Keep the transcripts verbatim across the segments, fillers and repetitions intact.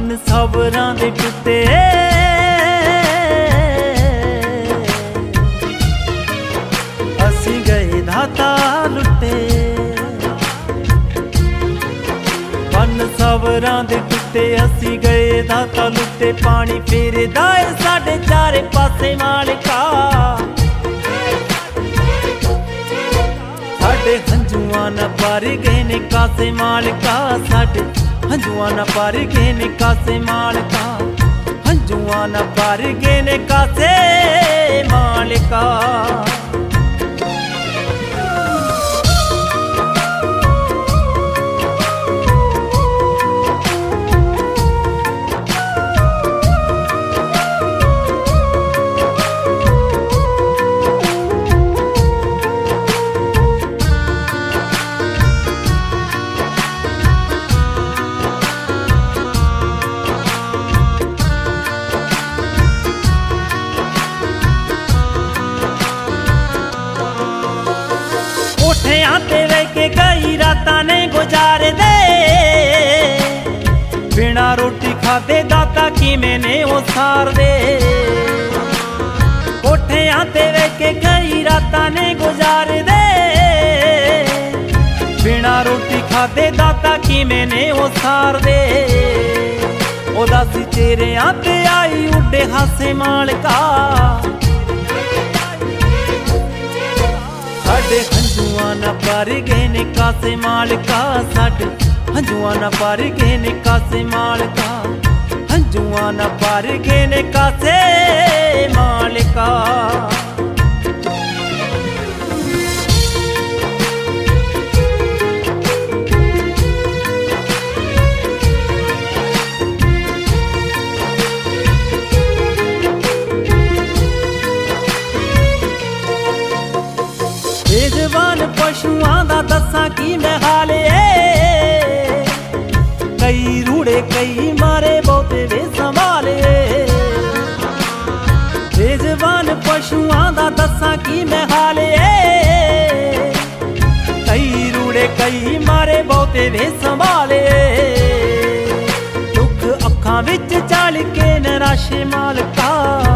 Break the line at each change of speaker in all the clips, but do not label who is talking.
मन सबरां दे टुटे असी गए धाता लुटे। मन सबरां दे टुटे असी गए धाता लुटे। पानी फेरदा ए साडे चारे पासे मालिका, साडे हंजुआं ना भर गए ने कासे मालिका। साडे हंजुआं ना भर गए ने कासे मालिका। हंजुआं ना भर गए ने कासे मालिका। ते वे के कई रातां ने गुजारे दे, बिना रोटी खादे दाता किवें ने ओ सार दे। कोठियां ते वे के कई रातां ने गुजारे दे, बिना रोटी खादे दाता किवें ने ओ सार दे। उदासी चेहरियां ते आई उड्डे हासे मालिका, साडे हंजुआं ना भर गए ने कासे मालिका। साडे हंजुआं ना भर गए ने कासे मालिका। हंजुआं ना भर गए ने कासे मालिका। बेजवान पशुआं दा दस्सां की मैं हाल ए, कई रूड़े कई मारे बहुते वे संभाले। बेजवान पशुआं दा दस्सां की मैं हाल ए, कई रूड़े कई मारे बहुते वे संभाले। दुख अखां विच चल के निराशे मालिका,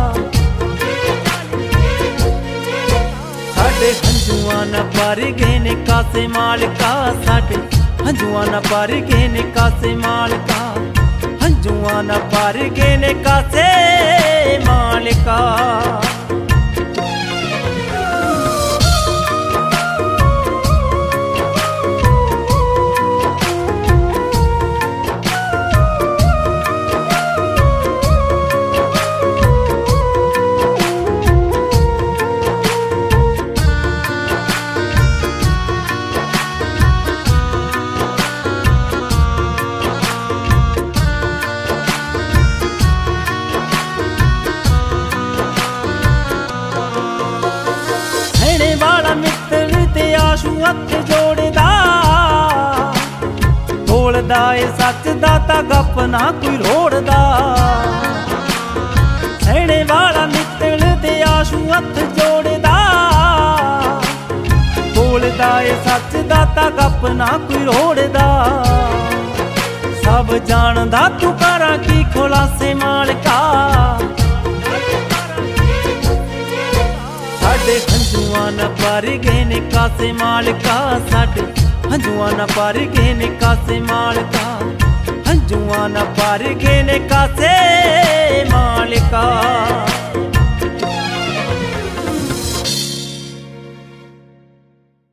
साडे हंजुआं ना भर गए ने कासे मालिका। साडे हंजुआं ना भर गए ने कासे मालिका। हंजुआं ना भर गए ने कासे मालिका। आशू हथ जोड़दा, बोलदा ए सच दाता गप ना कोई रोड़दा। सहने वाला नित्तल ते आशू हथ जोड़दा, बोलदा ए सच दाता गप ना कोई रोड़दा। सब जानदा तू करा की खुलासे मालिका, साडे हंजुआं ना भर गए ने कासे मालिका। साडे हंजुआं ना भर गए ने कासे मालिका। हंजुआं ना भर गए ने कासे मालिका।